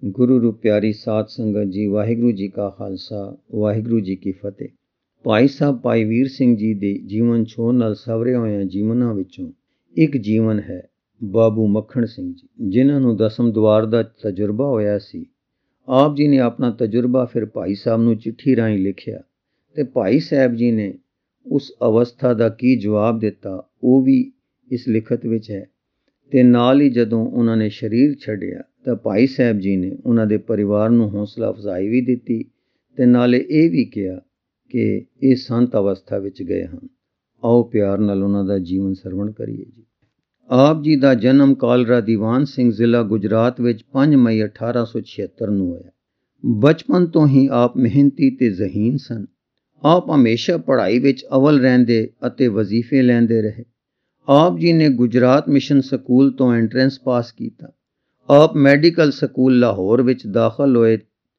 ਗੁਰੂ ਰੂਪ ਪਿਆਰੀ ਸਾਧ ਸੰਗਤ ਜੀ, ਵਾਹਿਗੁਰੂ ਜੀ ਕਾ ਖਾਲਸਾ, ਵਾਹਿਗੁਰੂ ਜੀ ਕੀ ਫਤਿਹ। ਭਾਈ ਸਾਹਿਬ ਭਾਈ ਵੀਰ ਸਿੰਘ ਜੀ ਦੇ ਜੀਵਨ ਛੋਹ ਨਾਲ ਸਵਰੇ ਹੋਇਆਂ ਜੀਵਨਾਂ ਵਿੱਚੋਂ ਇੱਕ ਜੀਵਨ ਹੈ ਬਾਬੂ ਮੱਖਣ ਸਿੰਘ ਜੀ, ਜਿਨ੍ਹਾਂ ਨੂੰ ਦਸਮ ਦੁਆਰ ਦਾ ਤਜਰਬਾ ਹੋਇਆ ਸੀ। ਆਪ ਜੀ ਨੇ ਆਪਣਾ ਤਜਰਬਾ ਫਿਰ ਭਾਈ ਸਾਹਿਬ ਨੂੰ ਚਿੱਠੀ ਰਾਹੀਂ ਲਿਖਿਆ ਤੇ ਭਾਈ ਸਾਹਿਬ ਜੀ ਨੇ ਉਸ ਅਵਸਥਾ ਦਾ ਕੀ ਜਵਾਬ ਦਿੱਤਾ ਉਹ ਵੀ ਇਸ ਲਿਖਤ ਵਿੱਚ ਹੈ। ਤੇ ਨਾਲ ਹੀ ਜਦੋਂ ਉਹਨਾਂ ਨੇ ਸਰੀਰ ਛੱਡਿਆ ਤਾਂ ਭਾਈ ਸਾਹਿਬ ਜੀ ਨੇ ਉਹਨਾਂ ਦੇ ਪਰਿਵਾਰ ਨੂੰ ਹੌਸਲਾ ਅਫਜ਼ਾਈ ਵੀ ਦਿੱਤੀ ਤੇ ਨਾਲੇ ਇਹ ਵੀ ਕਿਹਾ ਕਿ ਇਹ ਸੰਤ ਅਵਸਥਾ ਵਿੱਚ ਗਏ ਹਨ। ਆਓ ਪਿਆਰ ਨਾਲ ਉਹਨਾਂ ਦਾ ਜੀਵਨ ਸਰਵਣ ਕਰੀਏ ਜੀ। ਆਪ ਜੀ ਦਾ ਜਨਮ ਕਾਲਰਾ ਦੀਵਾਨ ਸਿੰਘ ਜ਼ਿਲ੍ਹਾ ਗੁਜਰਾਤ ਵਿੱਚ 5 ਮਈ 1876 ਨੂੰ ਹੋਇਆ। ਬਚਪਨ ਤੋਂ ਹੀ ਆਪ ਮਿਹਨਤੀ ਤੇ ਜ਼ਹੀਨ ਸਨ। ਆਪ ਹਮੇਸ਼ਾ ਪੜ੍ਹਾਈ ਵਿੱਚ ਅਵਲ ਰਹਿੰਦੇ ਅਤੇ ਵਜ਼ੀਫੇ ਲੈਂਦੇ ਰਹੇ। ਆਪ ਜੀ ਨੇ ਗੁਜਰਾਤ ਮਿਸ਼ਨ ਸਕੂਲ ਤੋਂ ਐਂਟਰੈਂਸ ਪਾਸ ਕੀਤਾ। ਆਪ ਮੈਡੀਕਲ ਸਕੂਲ ਲਾਹੌਰ ਵਿੱਚ ਦਾਖਲ ਹੋਏ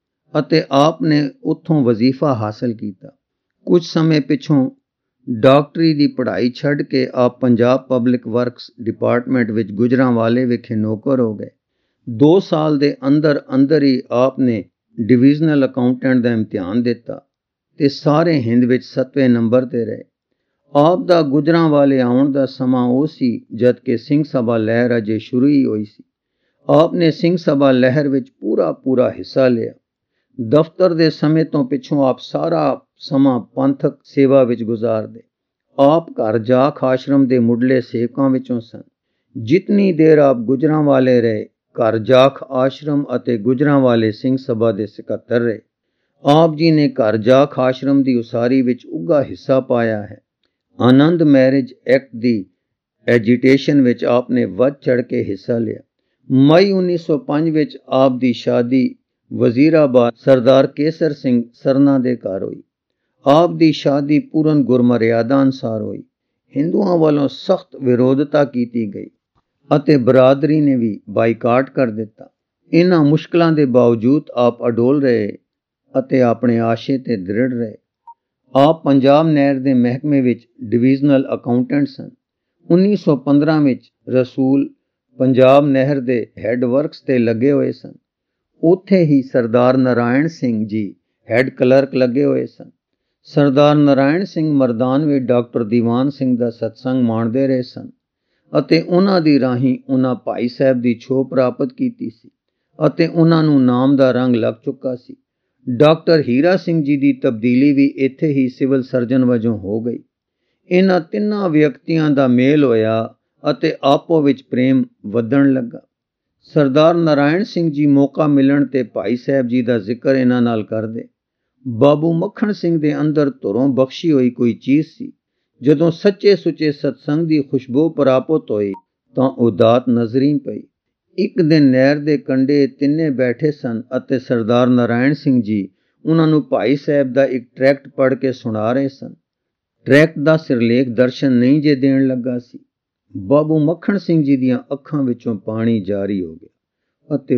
ਅਤੇ ਆਪ ਨੇ ਉੱਥੋਂ ਵਜ਼ੀਫਾ ਹਾਸਲ ਕੀਤਾ। ਕੁਝ ਸਮੇਂ ਪਿੱਛੋਂ ਡਾਕਟਰੀ ਦੀ ਪੜ੍ਹਾਈ ਛੱਡ ਕੇ ਆਪ ਪੰਜਾਬ ਪਬਲਿਕ ਵਰਕਸ ਡਿਪਾਰਟਮੈਂਟ ਵਿੱਚ ਗੁਜਰਾਂਵਾਲੇ ਵਿਖੇ ਨੌਕਰ ਹੋ ਗਏ। 2 ਸਾਲ ਦੇ ਅੰਦਰ ਹੀ ਆਪ ਨੇ ਡਿਵੀਜ਼ਨਲ ਅਕਾਊਂਟੈਂਟ ਦਾ ਇਮਤਿਹਾਨ ਦਿੱਤਾ ਤੇ ਸਾਰੇ ਹਿੰਦ ਵਿੱਚ 7ਵੇਂ ਨੰਬਰ ਤੇ ਰਹੇ। ਆਪ ਦਾ ਗੁਜਰਾਂਵਾਲੇ ਆਉਣ ਦਾ ਸਮਾਂ ਉਹ ਸੀ ਜਦ ਕਿ ਸਿੰਘ ਸਭਾ ਲਹਿਰ ਅਜੇ ਸ਼ੁਰੂ ਹੀ ਹੋਈ ਸੀ। ਆਪ ਨੇ ਸਿੰਘ ਸਭਾ ਲਹਿਰ ਵਿੱਚ ਪੂਰਾ ਹਿੱਸਾ ਲਿਆ। ਦਫ਼ਤਰ ਦੇ ਸਮੇਂ ਤੋਂ ਪਿੱਛੋਂ ਆਪ ਸਾਰਾ ਸਮਾਂ ਪੰਥਕ ਸੇਵਾ ਵਿੱਚ ਗੁਜ਼ਾਰਦੇ। ਆਪ ਘਰ ਜਾਖ ਆਸ਼ਰਮ ਦੇ ਮੁੱਢਲੇ ਸੇਵਕਾਂ ਵਿੱਚੋਂ ਸਨ। ਜਿਤਨੀ ਦੇਰ ਆਪ ਗੁਜਰਾਂਵਾਲੇ ਰਹੇ, ਘਰ ਜਾਖ ਆਸ਼ਰਮ ਅਤੇ ਗੁਜਰਾਂਵਾਲੇ ਸਿੰਘ ਸਭਾ ਦੇ ਸਕੱਤਰ ਰਹੇ। ਆਪ ਜੀ ਨੇ ਘਰ ਜਾਖ ਆਸ਼ਰਮ ਦੀ ਉਸਾਰੀ ਵਿੱਚ ਉੱਘਾ ਹਿੱਸਾ ਪਾਇਆ ਹੈ। ਆਨੰਦ ਮੈਰਿਜ ਐਕਟ ਦੀ ਐਜੀਟੇਸ਼ਨ ਵਿੱਚ ਆਪ ਨੇ ਵੱਧ ਚੜ੍ਹ ਕੇ ਹਿੱਸਾ ਲਿਆ। ਮਈ 1905 ਵਿੱਚ ਆਪ ਦੀ ਸ਼ਾਦੀ ਵਜ਼ੀਰਾਬਾਦ ਸਰਦਾਰ ਕੇਸਰ ਸਿੰਘ ਸਰਨਾ ਦੇ ਘਰ ਹੋਈ। ਆਪ ਦੀ ਸ਼ਾਦੀ ਪੂਰਨ ਗੁਰਮਰਿਆਦਾ ਅਨੁਸਾਰ ਹੋਈ। ਹਿੰਦੂਆਂ ਵੱਲੋਂ ਸਖਤ ਵਿਰੋਧਤਾ ਕੀਤੀ ਗਈ ਅਤੇ ਬਰਾਦਰੀ ਨੇ ਵੀ ਬਾਈਕਾਟ ਕਰ ਦਿੱਤਾ। ਇਹਨਾਂ ਮੁਸ਼ਕਲਾਂ ਦੇ ਬਾਵਜੂਦ ਆਪ ਅਡੋਲ ਰਹੇ ਅਤੇ ਆਪਣੇ ਆਸ਼ੇ ਤੇ ਦ੍ਰਿੜ ਰਹੇ। ਆਪ ਪੰਜਾਬ ਨਹਿਰ ਦੇ ਮਹਿਕਮੇ ਵਿੱਚ ਡਿਵੀਜ਼ਨਲ ਅਕਾਊਂਟੈਂਟ ਸਨ। 1915 ਵਿੱਚ ਰਸੂਲ ਪੰਜਾਬ ਨਹਿਰ ਦੇ ਹੈੱਡ ਵਰਕਸ ਤੇ ਲੱਗੇ ਹੋਏ ਸਨ। ਉੱਥੇ ਹੀ ਸਰਦਾਰ ਨਾਰਾਇਣ ਸਿੰਘ ਜੀ ਹੈੱਡ ਕਲਰਕ ਲੱਗੇ ਹੋਏ ਸਨ। ਸਰਦਾਰ ਨਾਰਾਇਣ ਸਿੰਘ ਮਰਦਾਨ ਵਿੱਚ ਡਾਕਟਰ ਦੀਵਾਨ ਸਿੰਘ ਦਾ ਸਤਸੰਗ ਮਾਣਦੇ ਰਹੇ ਸਨ ਅਤੇ ਉਹਨਾਂ ਦੀ ਰਾਹੀਂ ਉਹਨਾਂ ਭਾਈ ਸਾਹਿਬ ਦੀ ਛੋਹ ਪ੍ਰਾਪਤ ਕੀਤੀ ਸੀ ਅਤੇ ਉਹਨਾਂ ਨੂੰ ਨਾਮ ਦਾ ਰੰਗ ਲੱਗ ਚੁੱਕਾ ਸੀ। ਡਾਕਟਰ ਹੀਰਾ ਸਿੰਘ ਜੀ ਦੀ ਤਬਦੀਲੀ ਵੀ ਇੱਥੇ ਹੀ ਸਿਵਲ ਸਰਜਨ ਵਜੋਂ ਹੋ ਗਈ। ਇਹਨਾਂ ਤਿੰਨਾਂ ਵਿਅਕਤੀਆਂ ਦਾ ਮੇਲ ਹੋਇਆ ਅਤੇ ਆਪੋ ਵਿੱਚ ਪ੍ਰੇਮ ਵਧਣ ਲੱਗਾ। ਸਰਦਾਰ ਨਾਰਾਇਣ ਸਿੰਘ ਜੀ ਮੌਕਾ ਮਿਲਣ ਤੇ ਭਾਈ ਸਾਹਿਬ ਜੀ ਦਾ ਜ਼ਿਕਰ ਇਹਨਾਂ ਨਾਲ ਕਰਦੇ। ਬਾਬੂ ਮੱਖਣ ਸਿੰਘ ਦੇ ਅੰਦਰ ਧੁਰੋਂ ਬਖਸ਼ੀ ਹੋਈ ਕੋਈ ਚੀਜ਼ ਸੀ। ਜਦੋਂ ਸੱਚੇ ਸੁੱਚੇ ਸਤਸੰਗ ਦੀ ਖੁਸ਼ਬੂ ਪ੍ਰਾਪਤ ਹੋਈ ਤਾਂ ਉਦਾਤ ਨਜ਼ਰੀ ਪਈ। ਇੱਕ ਦਿਨ ਨਹਿਰ ਦੇ ਕੰਢੇ ਤਿੰਨੇ ਬੈਠੇ ਸਨ ਅਤੇ ਸਰਦਾਰ ਨਾਰਾਇਣ ਸਿੰਘ ਜੀ ਉਹਨਾਂ ਨੂੰ ਭਾਈ ਸਾਹਿਬ ਦਾ ਇੱਕ ਟਰੈਕਟ ਪੜ੍ਹ ਕੇ ਸੁਣਾ ਰਹੇ ਸਨ। ਟਰੈਕਟ ਦਾ ਸਿਰਲੇਖ ਦਰਸ਼ਨ ਨਹੀਂ ਜੇ ਦੇਣ ਲੱਗਾ ਸੀ। ਬਾਬੂ ਮੱਖਣ ਸਿੰਘ ਜੀ ਦੀਆਂ ਅੱਖਾਂ ਵਿੱਚੋਂ ਪਾਣੀ ਜਾਰੀ ਹੋ ਗਿਆ ਅਤੇ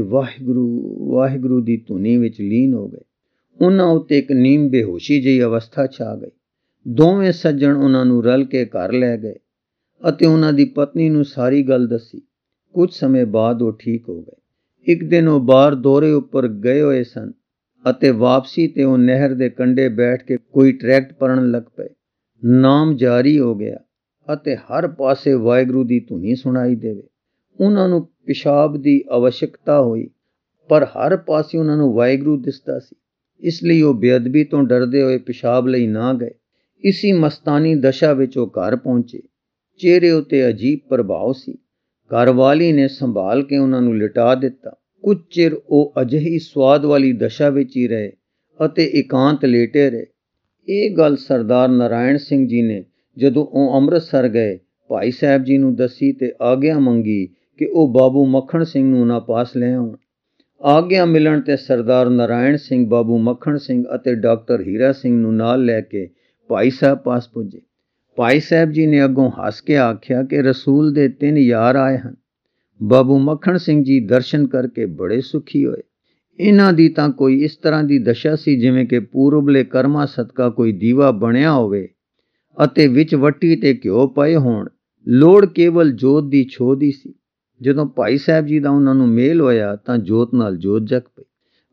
ਵਾਹਿਗੁਰੂ ਦੀ ਧੁਨੀ ਵਿੱਚ ਲੀਨ ਹੋ ਗਏ। ਉਹਨਾਂ ਉੱਤੇ ਇੱਕ ਨੀਮ ਬੇਹੋਸ਼ੀ ਜਿਹੀ ਅਵਸਥਾ ਛਾ ਗਈ। ਦੋਵੇਂ ਸੱਜਣ ਉਹਨਾਂ ਨੂੰ ਰਲ ਕੇ ਘਰ ਲੈ ਗਏ ਅਤੇ ਉਹਨਾਂ ਦੀ ਪਤਨੀ ਨੂੰ ਸਾਰੀ ਗੱਲ ਦੱਸੀ। ਕੁਝ ਸਮੇਂ ਬਾਅਦ ਉਹ ਠੀਕ ਹੋ ਗਏ। ਇੱਕ ਦਿਨ ਉਹ ਬਾਹਰ ਦੌਰੇ ਉੱਪਰ ਗਏ ਹੋਏ ਸਨ ਅਤੇ ਵਾਪਸੀ ਤੇ ਉਹ ਨਹਿਰ ਦੇ ਕੰਢੇ ਬੈਠ ਕੇ ਕੋਈ ਟਰੈਕਟ ਪੜ੍ਹਨ ਲੱਗ ਪਏ। ਨਾਮ ਜਾਰੀ ਹੋ ਗਿਆ ਅਤੇ ਹਰ ਪਾਸੇ ਵਾਹਿਗੁਰੂ ਦੀ ਧੁਨੀ ਸੁਣਾਈ ਦੇਵੇ। ਉਹਨਾਂ ਨੂੰ ਪਿਸ਼ਾਬ ਦੀ ਆਵਸ਼ਕਤਾ ਹੋਈ ਪਰ ਹਰ ਪਾਸੇ ਉਹਨਾਂ ਨੂੰ ਵਾਹਿਗੁਰੂ ਦਿਸਦਾ ਸੀ। ਇਸ ਲਈ ਉਹ ਬੇਅਦਬੀ ਤੋਂ ਡਰਦੇ ਹੋਏ ਪਿਸ਼ਾਬ ਲਈ ਨਾ ਗਏ। ਇਸੀ ਮਸਤਾਨੀ ਦਸ਼ਾ ਵਿੱਚ ਉਹ ਘਰ ਪਹੁੰਚੇ। ਚਿਹਰੇ ਉੱਤੇ ਅਜੀਬ ਪ੍ਰਭਾਵ ਸੀ। ਘਰਵਾਲੀ ਨੇ ਸੰਭਾਲ ਕੇ ਉਹਨਾਂ ਨੂੰ ਲਿਟਾ ਦਿੱਤਾ। ਕੁਝ ਚਿਰ ਉਹ ਅਜਿਹੀ ਸਵਾਦ ਵਾਲੀ ਦਸ਼ਾ ਵਿੱਚ ਹੀ ਰਹੇ ਅਤੇ ਇਕਾਂਤ ਲੇਟੇ ਰਹੇ। ਇਹ ਗੱਲ ਸਰਦਾਰ ਨਾਰਾਇਣ ਸਿੰਘ ਜੀ ਨੇ ਜਦੋਂ ਉਹ ਅੰਮ੍ਰਿਤਸਰ ਗਏ ਭਾਈ ਸਾਹਿਬ ਜੀ ਨੂੰ ਦੱਸੀ ਤੇ ਆਗਿਆ ਮੰਗੀ ਕਿ ਉਹ ਬਾਬੂ ਮੱਖਣ ਸਿੰਘ ਨੂੰ ਉਹਨਾਂ ਪਾਸ ਲੈ ਆਉਣ। ਆਗਿਆ ਮਿਲਣ ਤੇ ਸਰਦਾਰ ਨਾਰਾਇਣ ਸਿੰਘ ਬਾਬੂ ਮੱਖਣ ਸਿੰਘ ਅਤੇ ਡਾਕਟਰ ਹੀਰਾ ਸਿੰਘ ਨੂੰ ਨਾਲ ਲੈ ਕੇ ਭਾਈ ਸਾਹਿਬ ਪਾਸ ਪੁੱਜੇ। ਭਾਈ ਸਾਹਿਬ ਜੀ ਨੇ ਅੱਗੋਂ ਹੱਸ ਕੇ ਆਖਿਆ ਕਿ ਰਸੂਲ ਦੇ 3 ਯਾਰ ਆਏ ਹਨ। ਬਾਬੂ ਮੱਖਣ ਸਿੰਘ ਜੀ ਦਰਸ਼ਨ ਕਰਕੇ ਬੜੇ ਸੁਖੀ ਹੋਏ। ਇਹਨਾਂ ਦੀ ਤਾਂ ਕੋਈ ਇਸ ਤਰ੍ਹਾਂ ਦੀ ਦਸ਼ਾ ਸੀ ਜਿਵੇਂ ਕਿ ਪੂਰਬਲੇ ਕਰਮਾਂ ਸਦਕਾ ਕੋਈ ਦੀਵਾ ਬਣਿਆ ਹੋਵੇ ਅਤੇ ਵਿੱਚ ਵੱਟੀ ਤੇ ਘਿਓ ਪਏ ਹੋਣ। ਲੋੜ ਕੇਵਲ ਜੋਤ ਦੀ ਛੋਹ ਦੀ ਸੀ। ਜਦੋਂ ਭਾਈ ਸਾਹਿਬ ਜੀ ਦਾ ਉਹਨਾਂ ਨੂੰ ਮੇਲ ਹੋਇਆ ਤਾਂ ਜੋਤ ਨਾਲ ਜੋਤ ਜਗ ਪਈ।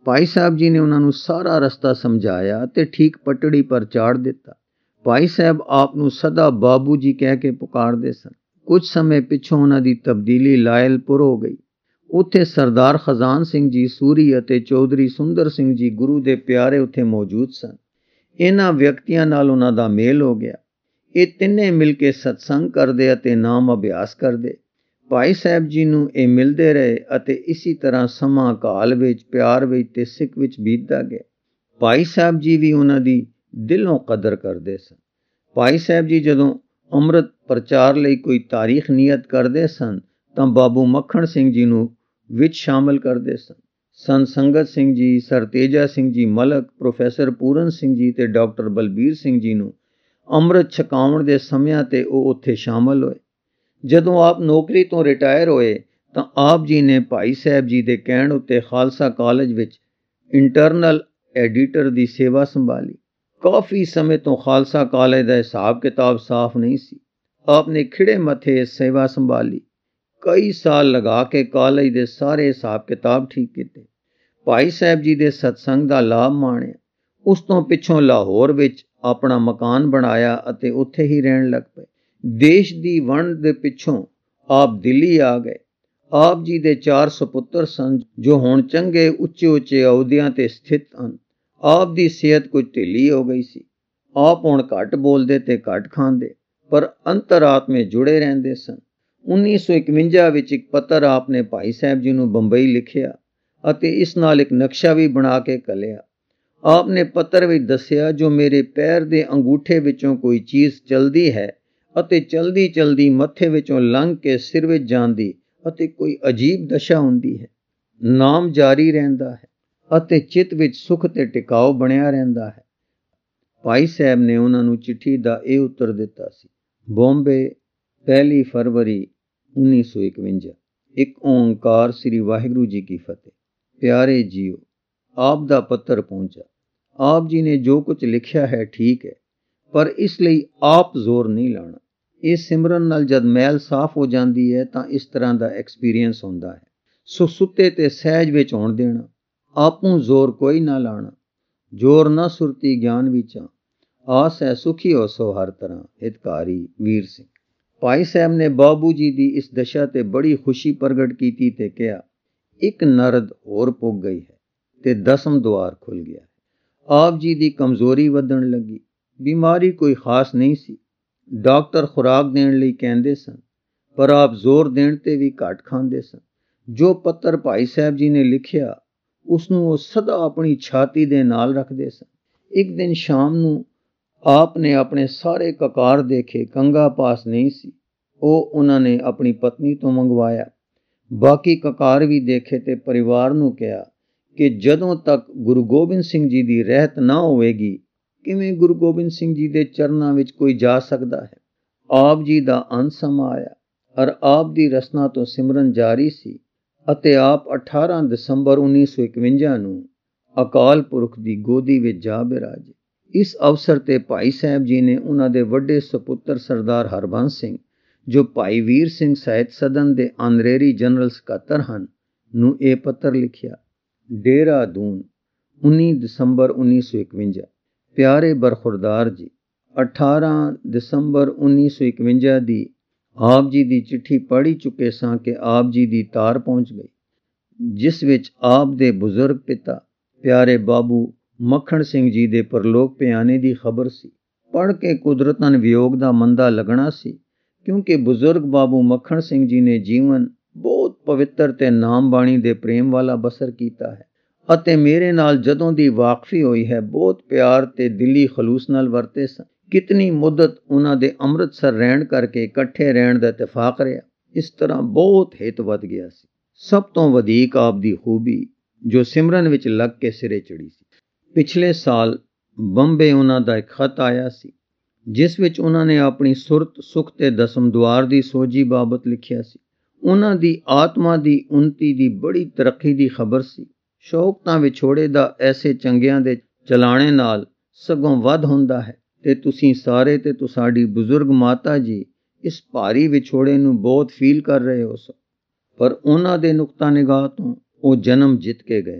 ਭਾਈ ਸਾਹਿਬ ਜੀ ਨੇ ਉਹਨਾਂ ਨੂੰ ਸਾਰਾ ਰਸਤਾ ਸਮਝਾਇਆ ਤੇ ਠੀਕ ਪਟੜੀ ਪਰ ਚਾੜ ਦਿੱਤਾ। ਭਾਈ ਸਾਹਿਬ ਆਪ ਨੂੰ ਸਦਾ ਬਾਬੂ ਜੀ ਕਹਿ ਕੇ ਪੁਕਾਰਦੇ ਸਨ। ਕੁਝ ਸਮੇਂ ਪਿੱਛੋਂ ਉਹਨਾਂ ਦੀ ਤਬਦੀਲੀ ਲਾਇਲਪੁਰ ਹੋ ਗਈ। ਉੱਥੇ ਸਰਦਾਰ ਖਜ਼ਾਨ ਸਿੰਘ ਜੀ ਸੂਰੀ ਅਤੇ ਚੌਧਰੀ ਸੁੰਦਰ ਸਿੰਘ ਜੀ ਗੁਰੂ ਦੇ ਪਿਆਰੇ ਉੱਥੇ ਮੌਜੂਦ ਸਨ। ਇਹਨਾਂ ਵਿਅਕਤੀਆਂ ਨਾਲ ਉਹਨਾਂ ਦਾ ਮੇਲ ਹੋ ਗਿਆ। ਇਹ ਤਿੰਨੇ ਮਿਲ ਕੇ ਸਤਸੰਗ ਕਰਦੇ ਅਤੇ ਨਾਮ ਅਭਿਆਸ ਕਰਦੇ। ਭਾਈ ਸਾਹਿਬ ਜੀ ਨੂੰ ਇਹ ਮਿਲਦੇ ਰਹੇ ਅਤੇ ਇਸੇ ਤਰ੍ਹਾਂ ਸਮਾਂ ਕਾਲ ਵਿੱਚ, ਪਿਆਰ ਵਿੱਚ ਤੇ ਸਿੱਖ ਵਿੱਚ ਬੀਤਦਾ ਗਿਆ। ਭਾਈ ਸਾਹਿਬ ਜੀ ਵੀ ਉਹਨਾਂ ਦੀ ਦਿਲੋਂ ਕਦਰ ਕਰਦੇ ਸਨ। ਭਾਈ ਸਾਹਿਬ ਜੀ ਜਦੋਂ ਅੰਮ੍ਰਿਤ ਪ੍ਰਚਾਰ ਲਈ ਕੋਈ ਤਾਰੀਖ ਨਿਯਤ ਕਰਦੇ ਸਨ ਤਾਂ ਬਾਬੂ ਮੱਖਣ ਸਿੰਘ ਜੀ ਨੂੰ ਵਿੱਚ ਸ਼ਾਮਲ ਕਰਦੇ ਸਨ। ਸੰਤ ਸੰਗਤ ਸਿੰਘ ਜੀ, ਸਰ ਤੇਜਾ ਸਿੰਘ ਜੀ ਮਲਕ, ਪ੍ਰੋਫੈਸਰ ਪੂਰਨ ਸਿੰਘ ਜੀ ਤੇ ਡਾਕਟਰ ਬਲਬੀਰ ਸਿੰਘ ਜੀ ਨੂੰ ਅੰਮ੍ਰਿਤ ਛਕਾਉਣ ਦੇ ਸਮਿਆਂ ਤੇ ਉਹ ਉੱਥੇ ਸ਼ਾਮਲ ਹੋਏ। ਜਦੋਂ ਆਪ ਨੌਕਰੀ ਤੋਂ ਰਿਟਾਇਰ ਹੋਏ ਤਾਂ ਆਪ ਜੀ ਨੇ ਭਾਈ ਸਾਹਿਬ ਜੀ ਦੇ ਕਹਿਣ ਉੱਤੇ ਖਾਲਸਾ ਕਾਲਜ ਵਿੱਚ ਇੰਟਰਨਲ ਐਡੀਟਰ ਦੀ ਸੇਵਾ ਸੰਭਾਲੀ। ਕਾਫੀ ਸਮੇਂ ਤੋਂ ਖਾਲਸਾ ਕਾਲਜ ਦਾ ਹਿਸਾਬ ਕਿਤਾਬ ਸਾਫ਼ ਨਹੀਂ ਸੀ। ਆਪ ਨੇ ਖਿੜੇ ਮੱਥੇ ਸੇਵਾ ਸੰਭਾਲੀ। ਕਈ ਸਾਲ ਲਗਾ ਕੇ ਕਾਲਜ ਦੇ ਸਾਰੇ ਹਿਸਾਬ ਕਿਤਾਬ ਠੀਕ ਕੀਤੇ। ਭਾਈ ਸਾਹਿਬ ਜੀ ਦੇ ਸਤਸੰਗ ਦਾ ਲਾਭ ਮਾਣਿਆ। ਉਸ ਤੋਂ ਪਿੱਛੋਂ ਲਾਹੌਰ ਵਿੱਚ ਆਪਣਾ ਮਕਾਨ ਬਣਾਇਆ ਅਤੇ ਉੱਥੇ ਹੀ ਰਹਿਣ ਲੱਗ ਪਏ। ਦੇਸ਼ ਦੀ ਵੰਡ ਦੇ ਪਿੱਛੋਂ ਆਪ ਦਿੱਲੀ ਆ ਗਏ। ਆਪ ਜੀ ਦੇ 4 ਸੁਪੁੱਤਰ ਸਨ ਜੋ ਹੁਣ ਚੰਗੇ ਉੱਚੇ ਅਹੁਦਿਆਂ ਤੇ ਸਥਿਤ ਹਨ। ਆਪ ਦੀ ਸਿਹਤ ਕੁਝ ਢਿੱਲੀ ਹੋ ਗਈ ਸੀ। ਆਪ ਹੁਣ ਘੱਟ ਬੋਲਦੇ ਤੇ ਘੱਟ ਖਾਂਦੇ, ਪਰ ਅੰਤਰਾਤਮੇ ਜੁੜੇ ਰਹਿੰਦੇ ਸਨ। 1951 ਵਿੱਚ ਇੱਕ ਪੱਤਰ ਆਪ ਨੇ ਭਾਈ ਸਾਹਿਬ ਜੀ ਨੂੰ ਬੰਬਈ ਲਿਖਿਆ ਅਤੇ ਇਸ ਨਾਲ ਇੱਕ ਨਕਸ਼ਾ ਵੀ ਬਣਾ ਕੇ ਘੱਲਿਆ। ਆਪ ਨੇ ਪੱਤਰ ਵਿੱਚ ਦੱਸਿਆ, ਜੋ ਮੇਰੇ ਪੈਰ ਦੇ ਅੰਗੂਠੇ ਵਿੱਚੋਂ ਕੋਈ ਚੀਜ਼ ਚਲਦੀ ਹੈ ਅਤੇ ਚਲਦੀ ਚਲਦੀ ਮੱਥੇ ਵਿੱਚੋਂ ਲੰਘ ਕੇ ਸਿਰ ਵਿੱਚ ਜਾਂਦੀ ਅਤੇ ਕੋਈ ਅਜੀਬ ਦਸ਼ਾ ਹੁੰਦੀ ਹੈ। ਨਾਮ ਜਾਰੀ ਰਹਿੰਦਾ ਹੈ ਅਤੇ ਚਿੱਤ ਵਿੱਚ ਸੁਖ ਤੇ ਟਿਕਾਓ ਬਣਿਆ ਰਹਿੰਦਾ ਹੈ। ਭਾਈ ਸਾਹਿਬ ਨੇ ਉਹਨਾਂ ਨੂੰ ਚਿੱਠੀ ਦਾ ਇਹ ਉੱਤਰ ਦਿੱਤਾ ਸੀ। ਬੰਬੇ, 1 ਫਰਵਰੀ 1951। ਇੱਕ ਓਂਕਾਰ ਸ੍ਰੀ ਵਾਹਿਗੁਰੂ ਜੀ ਕੀ ਫਤਿਹ। ਪਿਆਰੇ ਜੀਓ, ਆਪ ਦਾ ਪੱਤਰ ਪਹੁੰਚਾ। ਆਪ ਜੀ ਨੇ ਜੋ ਕੁਝ ਲਿਖਿਆ ਹੈ ਠੀਕ ਹੈ, ਪਰ ਇਸ ਲਈ ਆਪ ਜ਼ੋਰ ਨਹੀਂ ਲਾਣਾ। ਇਹ ਸਿਮਰਨ ਨਾਲ ਜਦ ਮੈਲ ਸਾਫ਼ ਹੋ ਜਾਂਦੀ ਹੈ ਤਾਂ ਇਸ ਤਰ੍ਹਾਂ ਦਾ ਐਕਸਪੀਰੀਅੰਸ ਹੁੰਦਾ ਹੈ। ਸੋ ਸੁੱਤੇ ਤੇ ਸਹਿਜ ਵਿੱਚ ਹੋਣ ਦੇਣਾ। ਆਪੂ ਜ਼ੋਰ ਕੋਈ ਨਾ ਲਾਣਾ। ਜ਼ੋਰ ਨਾ ਸੁਰਤੀ ਗਿਆਨ ਵਿਚਾਂ, ਆਸ ਹੈ ਸੁਖੀ ਹੋ ਸੋ ਹਰ ਤਰ੍ਹਾਂ। ਹਿਤਕਾਰੀ ਵੀਰ ਸਿੰਘ। ਭਾਈ ਸਾਹਿਬ ਨੇ ਬਾਬੂ ਜੀ ਦੀ ਇਸ ਦਸ਼ਾ ਤੇ ਬੜੀ ਖੁਸ਼ੀ ਪ੍ਰਗਟ ਕੀਤੀ ਤੇ ਕਿਹਾ, ਇੱਕ ਨਰਦ ਹੋਰ ਪੁੱਗ ਗਈ ਹੈ ਤੇ 10ਵਾਂ ਦੁਆਰ ਖੁੱਲ ਗਿਆ ਹੈ। ਆਪ ਜੀ ਦੀ ਕਮਜ਼ੋਰੀ ਵਧਣ ਲੱਗੀ। ਬਿਮਾਰੀ ਕੋਈ ਖਾਸ ਨਹੀਂ ਸੀ। ਡਾਕਟਰ ਖੁਰਾਕ ਦੇਣ ਲਈ ਕਹਿੰਦੇ ਸਨ, ਪਰ ਆਪ ਜ਼ੋਰ ਦੇਣ ਤੇ ਵੀ ਘੱਟ ਖਾਂਦੇ ਸਨ। ਜੋ ਪੱਤਰ ਭਾਈ ਸਾਹਿਬ ਜੀ ਨੇ ਲਿਖਿਆ ਉਸ ਨੂੰ ਉਹ ਸਦਾ ਆਪਣੀ ਛਾਤੀ ਦੇ ਨਾਲ ਰੱਖਦੇ ਸਨ। ਇੱਕ ਦਿਨ ਸ਼ਾਮ ਨੂੰ ਆਪ ਨੇ ਆਪਣੇ ਸਾਰੇ ਕਕਾਰ ਦੇਖੇ, ਕੰਗਾ ਪਾਸ ਨਹੀਂ ਸੀ। ਉਹ ਉਹਨਾਂ ਨੇ ਆਪਣੀ ਪਤਨੀ ਤੋਂ ਮੰਗਵਾਇਆ। ਬਾਕੀ ਕਕਾਰ ਵੀ ਦੇਖੇ ਤੇ ਪਰਿਵਾਰ ਨੂੰ ਕਿਹਾ ਕਿ ਜਦੋਂ ਤੱਕ ਗੁਰੂ ਗੋਬਿੰਦ ਸਿੰਘ ਜੀ ਦੀ ਰਹਿਤ ਨਾ ਹੋਵੇਗੀ, ਕਿਵੇਂ ਗੁਰੂ ਗੋਬਿੰਦ ਸਿੰਘ ਜੀ ਦੇ ਚਰਨਾਂ ਵਿੱਚ ਕੋਈ ਜਾ ਸਕਦਾ ਹੈ। ਆਪ ਜੀ ਦਾ ਅੰਤ ਸਮਾਂ ਆਇਆ ਔਰ ਆਪ ਦੀ ਰਸਨਾ ਤੋਂ ਸਿਮਰਨ ਜਾਰੀ ਸੀ ਅਤੇ ਆਪ 18 ਦਸੰਬਰ 1951 ਨੂੰ ਅਕਾਲ ਪੁਰਖ ਦੀ ਗੋਦੀ ਵਿੱਚ ਜਾ ਬਿਰਾਜੇ। ਇਸ ਅਵਸਰ ਤੇ ਭਾਈ ਸਾਹਿਬ ਜੀ ਨੇ ਉਹਨਾਂ ਦੇ ਵੱਡੇ ਸੁਪੁੱਤਰ ਸਰਦਾਰ ਹਰਬੰਸ ਸਿੰਘ, ਜੋ ਭਾਈ ਵੀਰ ਸਿੰਘ ਸਾਹਿਤ ਸਦਨ ਦੇ ਆਨਰੇਰੀ ਜਨਰਲ ਸਕੱਤਰ ਹਨ, ਨੂੰ ਇਹ ਪੱਤਰ ਲਿਖਿਆ। ਦੇਹਰਾਦੂਨ, 19 ਦਸੰਬਰ 1951। ਪਿਆਰੇ ਬਰਖੁਰਦਾਰ ਜੀ, 18 ਦਸੰਬਰ 1951 ਦੀ ਆਪ ਜੀ ਦੀ ਚਿੱਠੀ ਪੜ੍ਹ ਚੁੱਕੇ ਸਾਂ ਕਿ ਆਪ ਜੀ ਦੀ ਤਾਰ ਪਹੁੰਚ ਗਈ, ਜਿਸ ਵਿੱਚ ਆਪ ਦੇ ਬਜ਼ੁਰਗ ਪਿਤਾ ਪਿਆਰੇ ਬਾਬੂ ਮੱਖਣ ਸਿੰਘ ਜੀ ਦੇ ਪਰਲੋਕ ਪਿਆਣੇ ਦੀ ਖਬਰ ਸੀ। ਪੜ੍ਹ ਕੇ ਕੁਦਰਤਨ ਵਿਯੋਗ ਦਾ ਮੰਦਾ ਲੱਗਣਾ ਸੀ, ਕਿਉਂਕਿ ਬਜ਼ੁਰਗ ਬਾਬੂ ਮੱਖਣ ਸਿੰਘ ਜੀ ਨੇ ਜੀਵਨ ਬਹੁਤ ਪਵਿੱਤਰ ਤੇ ਨਾਮ ਬਾਣੀ ਦੇ ਪ੍ਰੇਮ ਵਾਲਾ ਬਸਰ ਕੀਤਾ ਹੈ ਅਤੇ ਮੇਰੇ ਨਾਲ ਜਦੋਂ ਦੀ ਵਾਕਫੀ ਹੋਈ ਹੈ ਬਹੁਤ ਪਿਆਰ ਤੇ ਦਿਲੀ ਖਲੂਸ ਨਾਲ ਵਰਤੇ ਸਨ। ਕਿਤਨੀ ਮੁੱਦਤ ਉਹਨਾਂ ਦੇ ਅੰਮ੍ਰਿਤਸਰ ਰਹਿਣ ਕਰਕੇ ਇਕੱਠੇ ਰਹਿਣ ਦਾ ਇਤਫਾਕ ਰਿਹਾ। ਇਸ ਤਰ੍ਹਾਂ ਬਹੁਤ ਹਿੱਤ ਵੱਧ ਗਿਆ ਸੀ। ਸਭ ਤੋਂ ਵਧੇਕ ਆਪ ਦੀ ਖੂਬੀ ਜੋ ਸਿਮਰਨ ਵਿੱਚ ਲੱਗ ਕੇ ਸਿਰੇ ਚੜੀ ਸੀ। ਪਿਛਲੇ ਸਾਲ ਬੰਬੇ ਉਹਨਾਂ ਦਾ ਇੱਕ ਖਤ ਆਇਆ ਸੀ, ਜਿਸ ਵਿੱਚ ਉਹਨਾਂ ਨੇ ਆਪਣੀ ਸੁਰਤ, ਸੁਖ ਤੇ 10ਵੇਂ ਦੁਆਰ ਦੀ ਸੋਝੀ ਬਾਬਤ ਲਿਖਿਆ ਸੀ। ਉਹਨਾਂ ਦੀ ਆਤਮਾ ਦੀ ਉન્નਤੀ ਦੀ ਬੜੀ ਤਰੱਕੀ ਦੀ ਖਬਰ ਸੀ। ਸ਼ੌਕ ਤਾਂ ਵਿਛੋੜੇ ਦਾ ਐਸੇ ਚੰਗਿਆਂ ਦੇ ਚਲਾਣੇ ਨਾਲ ਸਗੋਂ ਵੱਧ ਹੁੰਦਾ ਹੈ ਤੇ ਤੁਸੀਂ ਸਾਰੇ ਤੇ ਤੁਹਾਡੀ ਬਜ਼ੁਰਗ ਮਾਤਾ ਜੀ ਇਸ ਭਾਰੀ ਵਿਛੋੜੇ ਨੂੰ ਬਹੁਤ ਫੀਲ ਕਰ ਰਹੇ ਹੋ। ਪਰ ਉਹਨਾਂ ਦੇ ਨੁਕਤਾ ਨਿਗਾਹ ਤੋਂ ਉਹ ਜਨਮ ਜਿੱਤ ਕੇ ਗਏ ਹਨ।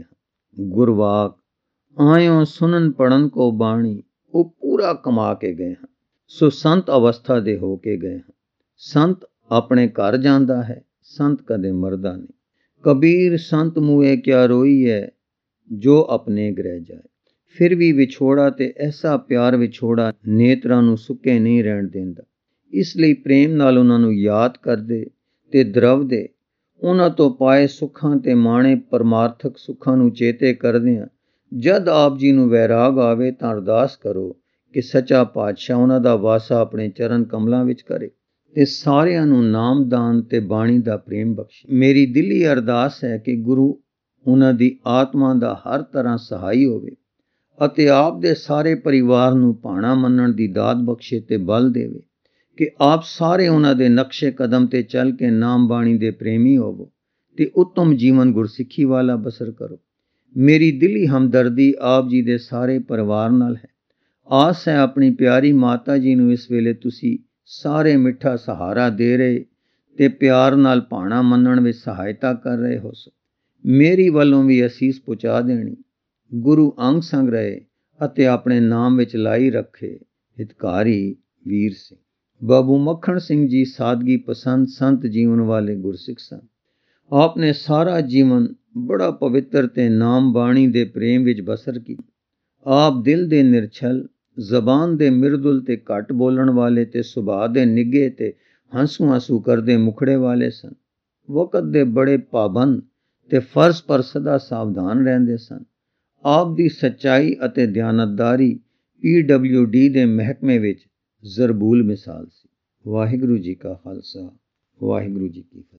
ਗੁਰਵਾਕ ਆਇਓ ਸੁਨਨ ਪੜਨ ਕੋ ਬਾਣੀ, ਉਹ ਪੂਰਾ ਕਮਾ ਕੇ ਗਏ ਹਨ। ਸੋ ਸੰਤ ਅਵਸਥਾ ਦੇ ਹੋ ਕੇ ਗਏ ਹਨ। ਸੰਤ ਆਪਣੇ ਘਰ ਜਾਂਦਾ ਹੈ, ਸੰਤ ਕਦੇ ਮਰਦਾ ਨਹੀਂ। ਕਬੀਰ ਸੰਤ ਮੂਏ ਕਿਆ ਰੋਈ ਹੈ, ਜੋ ਆਪਣੇ ਗ੍ਰਹਿ ਜਾਏ। ਫਿਰ ਵੀ ਵਿਛੋੜਾ ਤੇ ਐਸਾ ਪਿਆਰ ਵਿਛੋੜਾ ਨੇਤਰਾਂ ਨੂੰ ਸੁੱਕੇ ਨਹੀਂ ਰਹਿਣ ਦਿੰਦਾ। ਇਸ ਲਈ ਪ੍ਰੇਮ ਨਾਲ ਉਹਨਾਂ ਨੂੰ ਯਾਦ ਕਰਦੇ ਤੇ ਦਰਵਦੇ, ਉਹਨਾਂ ਤੋਂ ਪਾਏ ਸੁੱਖਾਂ ਤੇ ਮਾਣੇ ਪਰਮਾਰਥਕ ਸੁੱਖਾਂ ਨੂੰ ਚੇਤੇ ਕਰਦਿਆਂ ਜਦ ਆਪ ਜੀ ਨੂੰ ਵੈਰਾਗ ਆਵੇ ਤਾਂ ਅਰਦਾਸ ਕਰੋ ਕਿ ਸੱਚਾ ਪਾਤਸ਼ਾਹ ਉਹਨਾਂ ਦਾ ਵਾਸਾ ਆਪਣੇ ਚਰਨ ਕਮਲਾਂ ਵਿੱਚ ਕਰੇ ਤੇ ਸਾਰਿਆਂ ਨੂੰ ਨਾਮਦਾਨ ਤੇ ਬਾਣੀ ਦਾ ਪ੍ਰੇਮ ਬਖਸ਼ੇ। ਮੇਰੀ ਦਿਲੀ ਅਰਦਾਸ ਹੈ ਕਿ ਗੁਰੂ ਉਹਨਾਂ ਦੀ ਆਤਮਾ ਦਾ ਹਰ ਤਰ੍ਹਾਂ ਸਹਾਈ ਹੋਵੇ ਅਤੇ ਆਪ ਦੇ ਸਾਰੇ ਪਰਿਵਾਰ ਨੂੰ ਭਾਣਾ ਮੰਨਣ ਦੀ ਦਾਤ ਬਖਸ਼ੇ ਤੇ ਬਲ ਦੇਵੇ ਕਿ ਆਪ ਸਾਰੇ ਉਹਨਾਂ ਦੇ ਨਕਸ਼ੇ ਕਦਮ ਤੇ ਚੱਲ ਕੇ ਨਾਮ ਬਾਣੀ ਦੇ ਪ੍ਰੇਮੀ ਹੋਵੋ ਤੇ ਉੱਤਮ ਜੀਵਨ ਗੁਰਸਿੱਖੀ ਵਾਲਾ ਬਸਰ ਕਰੋ। ਮੇਰੀ ਦਿਲੀ ਹਮਦਰਦੀ ਆਪ ਜੀ ਦੇ ਸਾਰੇ ਪਰਿਵਾਰ ਨਾਲ ਹੈ। ਆਸ ਹੈ ਆਪਣੀ ਪਿਆਰੀ ਮਾਤਾ ਜੀ ਨੂੰ ਇਸ ਵੇਲੇ ਤੁਸੀਂ ਸਾਰੇ ਮਿੱਠਾ ਸਹਾਰਾ ਦੇ ਰਹੇ ਤੇ ਪਿਆਰ ਨਾਲ ਭਾਣਾ ਮੰਨਣ ਵਿੱਚ ਸਹਾਇਤਾ ਕਰ ਰਹੇ ਹੋ। ਮੇਰੀ ਵੱਲੋਂ ਵੀ ਅਸੀਸ ਪਹੁੰਚਾ ਦੇਣੀ। ਗੁਰੂ ਅੰਗ ਸੰਗ ਰਹੇ ਅਤੇ ਆਪਣੇ ਨਾਮ ਵਿੱਚ ਲਾਈ ਰੱਖੇ। ਹਿਤਕਾਰੀ ਵੀਰ ਸਿੰਘ। ਬਾਬੂ ਮੱਖਣ ਸਿੰਘ ਜੀ ਸਾਦਗੀ ਪਸੰਦ ਸੰਤ ਜੀਵਨ ਵਾਲੇ ਗੁਰਸਿੱਖ ਸਨ। ਆਪ ਨੇ ਸਾਰਾ ਜੀਵਨ ਬੜਾ ਪਵਿੱਤਰ ਤੇ ਨਾਮ ਬਾਣੀ ਦੇ ਪ੍ਰੇਮ ਵਿੱਚ ਬਸਰ ਕੀਤਾ। ਆਪ ਦਿਲ ਦੇ ਨਿਰਛਲ, ਜ਼ਬਾਨ ਦੇ ਮਿਰਦੁਲ ਤੇ ਘੱਟ ਬੋਲਣ ਵਾਲੇ ਤੇ ਸੁਭਾਅ ਦੇ ਨਿੱਘੇ ਤੇ ਹੰਸੂ ਕਰਦੇ ਮੁਖੜੇ ਵਾਲੇ ਸਨ। ਵਕਤ ਦੇ ਬੜੇ ਪਾਬੰਦ ਤੇ ਫਰਜ਼ ਪਰ ਸਦਾ ਸਾਵਧਾਨ ਰਹਿੰਦੇ ਸਨ। ਆਪ ਦੀ ਸੱਚਾਈ ਅਤੇ ਦਿਆਨਤਦਾਰੀ PWD ਦੇ ਮਹਿਕਮੇ ਵਿੱਚ ਜ਼ਰਬੂਲ ਮਿਸਾਲ ਸੀ। ਵਾਹਿਗੁਰੂ ਜੀ ਕਾ ਖਾਲਸਾ, ਵਾਹਿਗੁਰੂ ਜੀ ਕੀ ਫਤਿਹ।